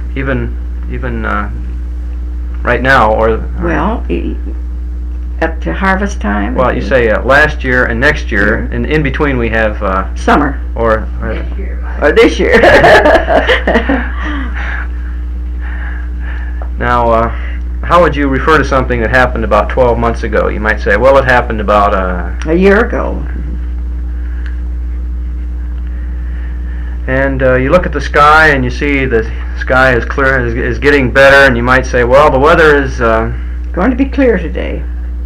even right now, or well, up to harvest time. well, you say last year and next year, and in between we have summer or this year. Now, how would you refer to something that happened about 12 months ago? You might say, well, it happened about a year ago. And you look at the sky and you see the sky is clear, is getting better, and you might say, well, the weather is going to be clear today.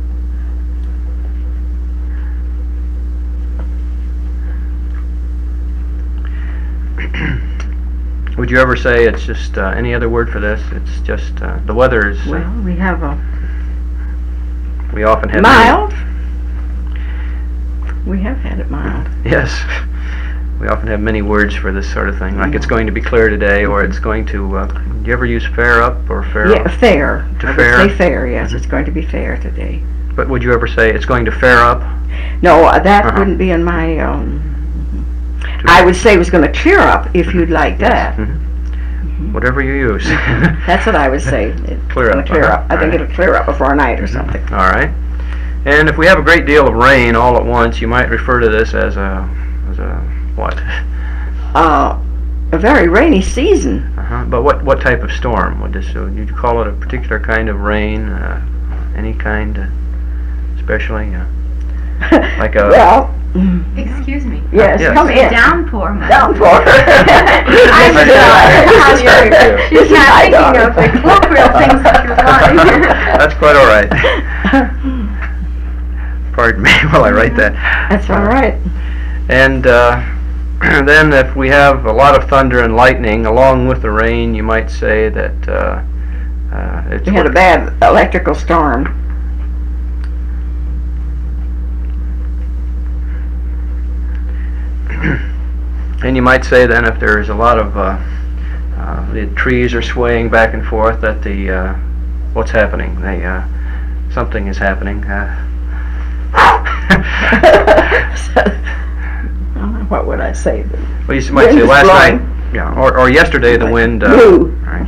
Would you ever say it's just any other word for this? It's just the weather is. Well, we have we often have mild. We have had it mild. Yes. We often have many words for this sort of thing, like it's going to be clear today, or it's going to. Do you ever use fair up or fair? Yeah, fair. To I fair. would say fair. Yes, it's going to be fair today. But would you ever say it's going to fair up? No, that wouldn't be in my. I would say it was going to clear up if you'd like that. Whatever you use. That's what I would say. Clear up. Clear up. I think it'll clear up before night or something. All right. And if we have a great deal of rain all at once, you might refer to this as a what? A very rainy season. But what type of storm would this? Would you call it a particular kind of rain? Any kind, especially like a. Well. Excuse me. Yes, come in. Downpour. Downpour. She's not thinking of the colloquial things that you're wanting. That's quite all right. Pardon me while I write that. That's all right. And then if we have a lot of thunder and lightning along with the rain, you might say that it's we had a bad electrical storm. And you might say then if there's a lot of the trees are swaying back and forth, that the what's happening? Something is happening. What would I say? Well, you might say last night, yeah, or yesterday the wind blew. Right.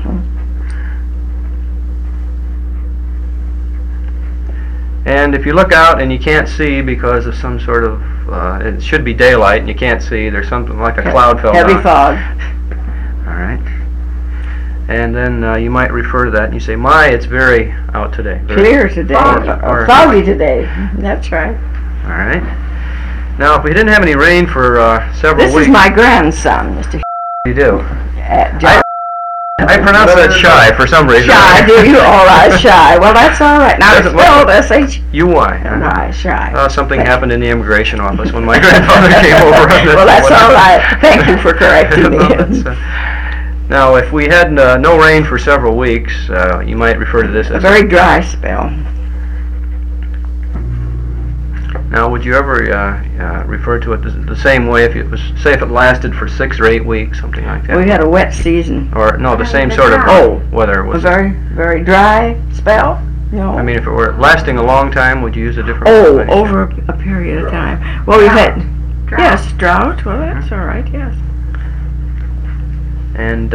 And if you look out and you can't see because of some sort of it should be daylight and you can't see, there's something like a cloud fell down. Heavy fog. All right. And then you might refer to that and you say, my, it's very out today. Very clear today. Or foggy today. That's right. All right. Now, if we didn't have any rain for several weeks... This is my grandson, Mr. You do? I pronounce that Shy for some reason. Shy, do you? All right, Shy. Well, that's all right. Now it's spelled S-H-U-Y. Y, Shy. Something happened in the immigration office when my grandfather came over. Well, that's all right. Thank you for correcting me. Now, if we had no rain for several weeks, you might refer to this as... a very dry spell. Now, would you ever refer to it the same way if it was, say, if it lasted for 6 or 8 weeks, something like that? We had a wet season. Or no, the same sort of weather was. A very, very dry spell. No. I mean, if it were lasting a long time, would you use a different? Over a period of time. Well, we've had drought. Well, that's all right. Yes. And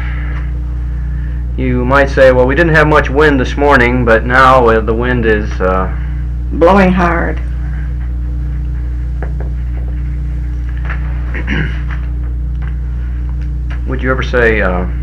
you might say, well, we didn't have much wind this morning, but now the wind is blowing hard. Would you ever say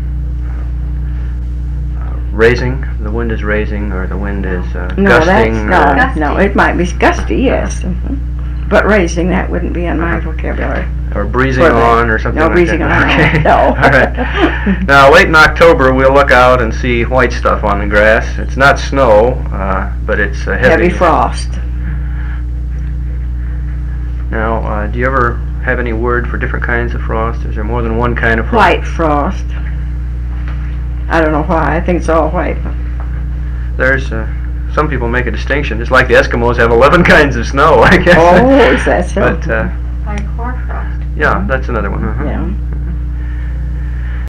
raising? The wind is raising, or the wind is gusting? No, it might be gusty, yes. But raising, that wouldn't be in my vocabulary. Or breezing on, or something like that? No, breezing on, okay. No. All right. Now, late in October, we'll look out and see white stuff on the grass. It's not snow, but it's heavy frost. Now, do you ever have any word for different kinds of frost? Is there more than one kind of frost? White frost. I don't know why. I think it's all white. There's some people make a distinction. It's like the Eskimos have 11 kinds of snow, I guess. Oh, is that so? But like hoarfrost. yeah, that's another one. Yeah.